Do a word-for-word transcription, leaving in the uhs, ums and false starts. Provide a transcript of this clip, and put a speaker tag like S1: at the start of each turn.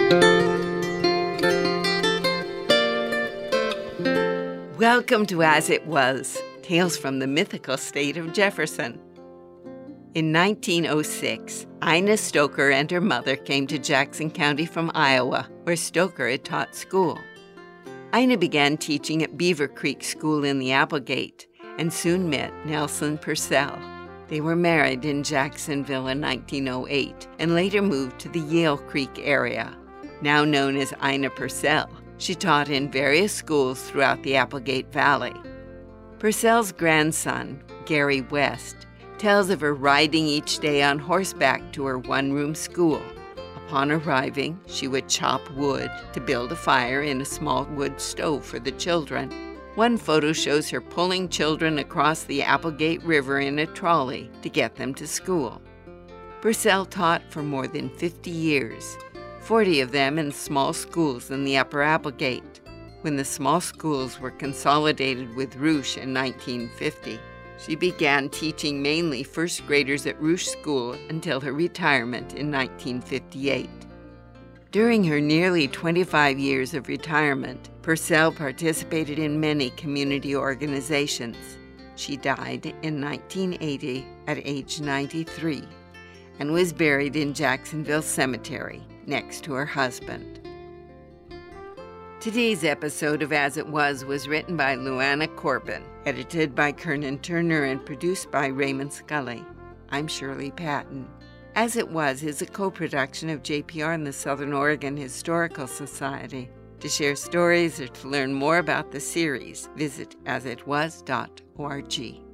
S1: Welcome to As It Was, Tales from the Mythical State of Jefferson. In nineteen oh six, Ina Stoker and her mother came to Jackson County from Iowa, where Stoker had taught school. Ina began teaching at Beaver Creek School in the Applegate and soon met Nelson Purcell. They were married in Jacksonville in nineteen oh eight and later moved to the Yale Creek area. Now known as Ina Purcell, she taught in various schools throughout the Applegate Valley. Purcell's grandson, Gary West, tells of her riding each day on horseback to her one-room school. Upon arriving, she would chop wood to build a fire in a small wood stove for the children. One photo shows her pulling children across the Applegate River in a trolley to get them to school. Purcell taught for more than fifty years, forty of them in small schools in the Upper Applegate. When the small schools were consolidated with Rouge in nineteen fifty, she began teaching mainly first graders at Rouge School until her retirement in nineteen fifty-eight. During her nearly twenty-five years of retirement, Purcell participated in many community organizations. She died in nineteen eighty at age ninety-three and was buried in Jacksonville Cemetery next to her husband. Today's episode of As It Was was written by Luana Corbin, edited by Kernan Turner, and produced by Raymond Scully. I'm Shirley Patton. As It Was is a co-production of J P R and the Southern Oregon Historical Society. To share stories or to learn more about the series, visit as it was dot org.